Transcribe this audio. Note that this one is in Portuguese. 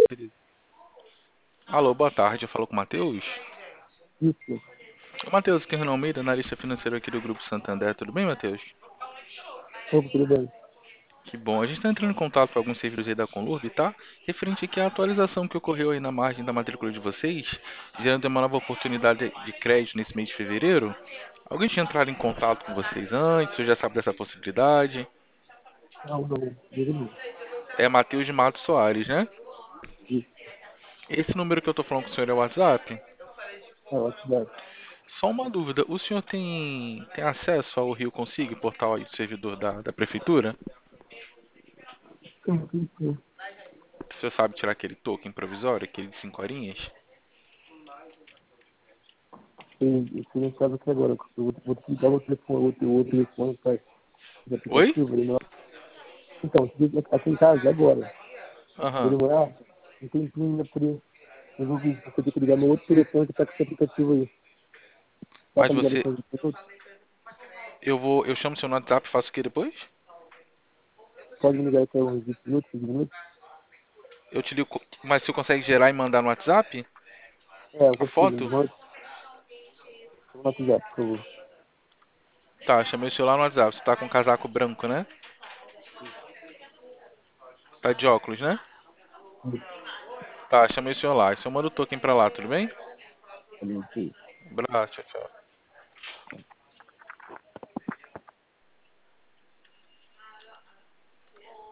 Beleza. Alô, boa tarde. Eu falo com o Matheus. Isso. Ô, Matheus, aqui é o Renan Almeida, analista financeiro aqui do Grupo Santander. Tudo bem, Matheus? Opa, tudo bem? Que bom. A gente está entrando em contato com alguns serviços aí da Conlurb, tá? Referente aqui à atualização que ocorreu aí na margem da matrícula de vocês, gerando uma nova oportunidade de crédito nesse mês de fevereiro. Alguém tinha entrado em contato com vocês antes? Ou já sabe dessa possibilidade? Não, não. Diga não. É Matheus de Matos Soares, né? Isso. Esse número que eu tô falando com o senhor é o WhatsApp? É, atividade. Só uma dúvida, o senhor tem acesso ao Rio Consigo, portal aí do servidor da prefeitura? Sim, sim, sim. O senhor sabe tirar aquele token provisório, aquele de 5 horinhas? Eu fui em casa aqui agora. Eu vou te dar o telefone, outro telefone para o Oi? aplicativo. Ele não... Então, aqui em casa agora. Vou Aham. demorar um tempinho ainda por isso. Eu vou ver se você tem que ligar no outro telefone que tá com esse aplicativo aí. Dá Mas para ligar você, depois do minutos? eu chamo o seu no WhatsApp e faço o que depois? Pode me ligar até uns 20 minutos, 15 minutos? Eu te ligo, mas você consegue gerar e mandar no WhatsApp? É, eu A consigo. foto? No WhatsApp, por favor. Tá, chamei o celular no WhatsApp. Você tá com um casaco branco, né? Tá de óculos, né? Isso. Tá, chamei o celular. Então eu mando o token pra lá, tudo bem? Também, sim. Abraço, tchau, tchau.